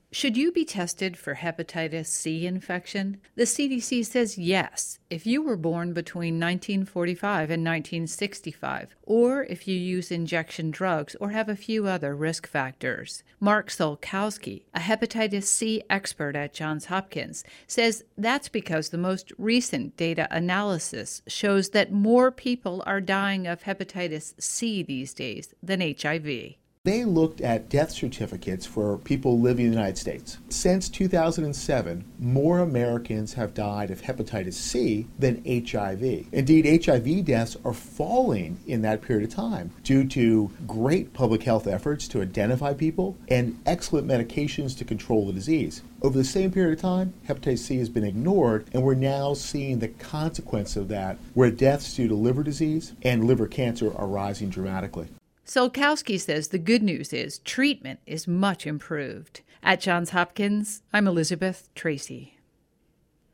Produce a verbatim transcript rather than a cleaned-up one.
Should you be tested for hepatitis C infection? The C D C says yes, if you were born between nineteen forty-five and nineteen sixty-five, or if you use injection drugs or have a few other risk factors. Mark Sulkowski, a hepatitis C expert at Johns Hopkins, says that's because the most recent data analysis shows that more people are dying of hepatitis C these days than H I V. They looked at death certificates for people living in the United States. Since two thousand seven, more Americans have died of hepatitis C than H I V. Indeed, H I V deaths are falling in that period of time due to great public health efforts to identify people and excellent medications to control the disease. Over the same period of time, hepatitis C has been ignored, and we're now seeing the consequence of that, where deaths due to liver disease and liver cancer are rising dramatically. Sulkowski says the good news is treatment is much improved. At Johns Hopkins, I'm Elizabeth Tracy.